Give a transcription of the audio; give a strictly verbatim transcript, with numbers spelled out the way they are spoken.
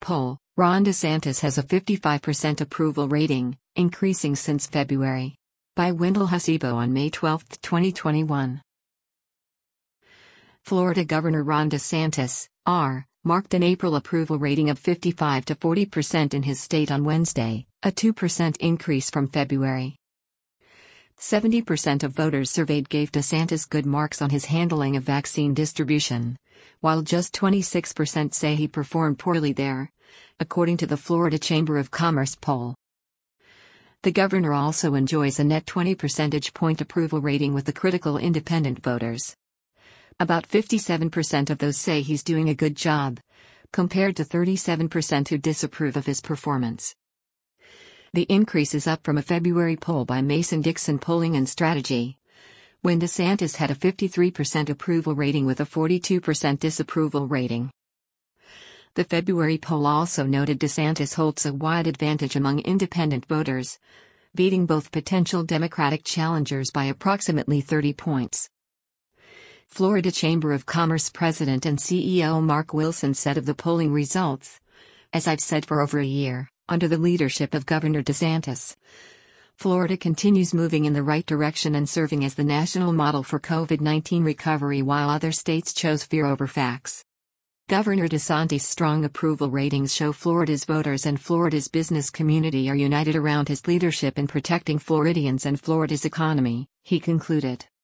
poll, Ron DeSantis has a fifty-five percent approval rating, increasing since February. By Wendell Hasibo on May twelfth, twenty twenty-one. Florida Governor Ron DeSantis, R, marked an April approval rating of fifty-five to forty percent in his state on Wednesday, a two percent increase from February. seventy percent of voters surveyed gave DeSantis good marks on his handling of vaccine distribution, while just twenty-six percent say he performed poorly there, according to the Florida Chamber of Commerce poll. The governor also enjoys a net twenty percentage point approval rating with the critical independent voters. About fifty-seven percent of those say he's doing a good job, compared to thirty-seven percent who disapprove of his performance. The increase is up from a February poll by Mason-Dixon Polling and Strategy, when DeSantis had a fifty-three percent approval rating with a forty-two percent disapproval rating. The February poll also noted DeSantis holds a wide advantage among independent voters, beating both potential Democratic challengers by approximately thirty points. Florida Chamber of Commerce President and C E O Mark Wilson said of the polling results, "As I've said for over a year, under the leadership of Governor DeSantis, Florida continues moving in the right direction and serving as the national model for COVID nineteen recovery while other states chose fear over facts." Governor DeSantis' strong approval ratings show Florida's voters and Florida's business community are united around his leadership in protecting Floridians and Florida's economy, he concluded.